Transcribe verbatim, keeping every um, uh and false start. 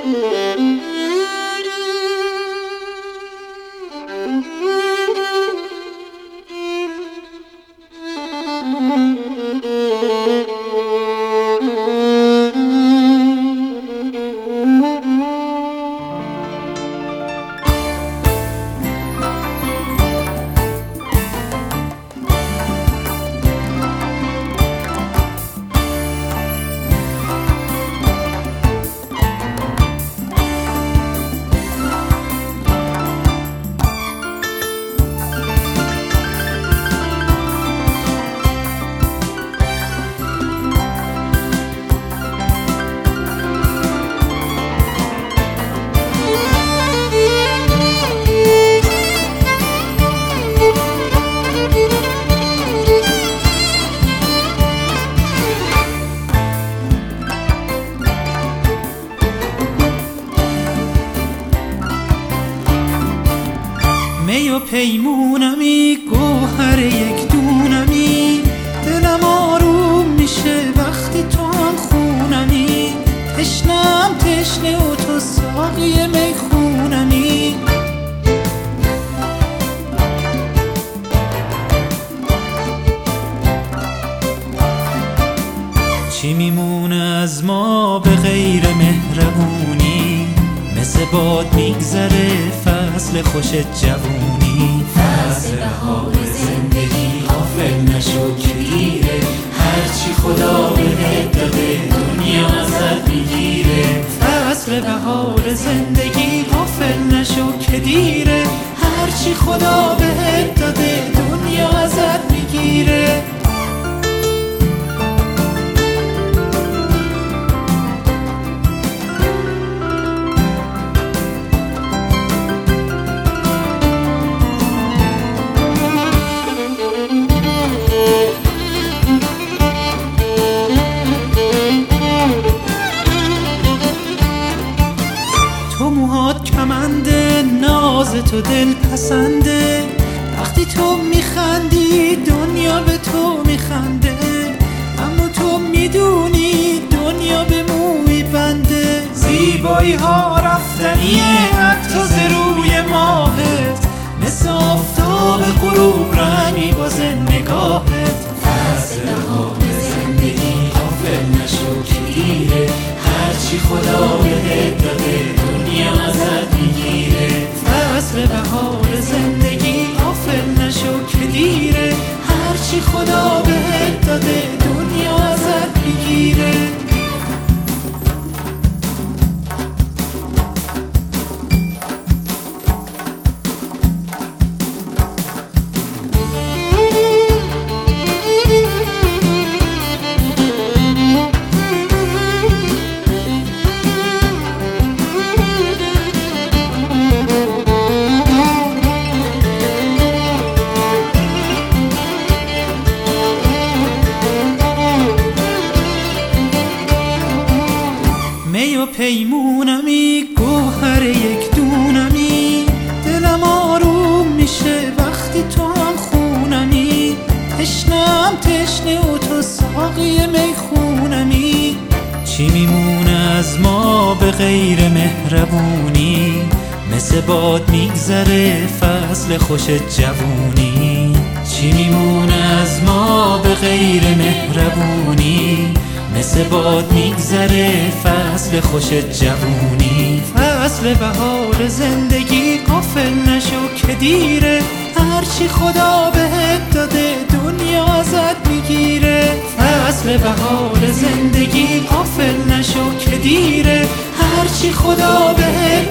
می و پیمونمی، گوهر یک دونمی، دلم آروم میشه وقتی تو هم خونمی. تشنم تشنه و تو ساقی میخونمی. چی میمونه از ما به غیر مهربونی؟ مثل باد میگذره فصل خوش جوونی. فصل بهار زندگی، غافل نشو که دیره. هرچی خدا بهت داده دنیا ازت میگیره. فصل بهار زندگی، غافل نشو که دیره. هرچی خدا بهت داده دنیا ازت میگیره. تو موهات کمنده، ناز تو دل پسنده. وقتی تو میخندی دنیا به تو میخنده. اما تو میدونی دنیا به موی بنده. زیبایی ها رفتنیه، عکس روی ماهت مثل آفتاب غروب رنگی باز نگاهت. فصل بهار زندگی، غافل نشو که دیره. هرچی خدا بهت داده دنیا ازت میگیره. فصل بهار زندگی، غافل نشو که دیره. هرچی خدا بهت داده دنیا ازت میگیره. می و پیمونمی، گوهر یک دونمی، دلم آروم میشه وقتی تو هم خونمی. تشنم تشنه و تو ساقی میخونمی. چی میمونه از ما به غیر مهربونی؟ مثل باد میگذره فصل خوش جوونی. چی میمونه از ما به غیر مهربونی؟ مثل باد میگذره فصل خوش جوونی. فصل بهار زندگی، غافل نشو که دیره. هرچی خدا بهت داده دنیا ازت میگیره. فصل بهار زندگی، غافل نشو که دیره. هرچی خدا بهت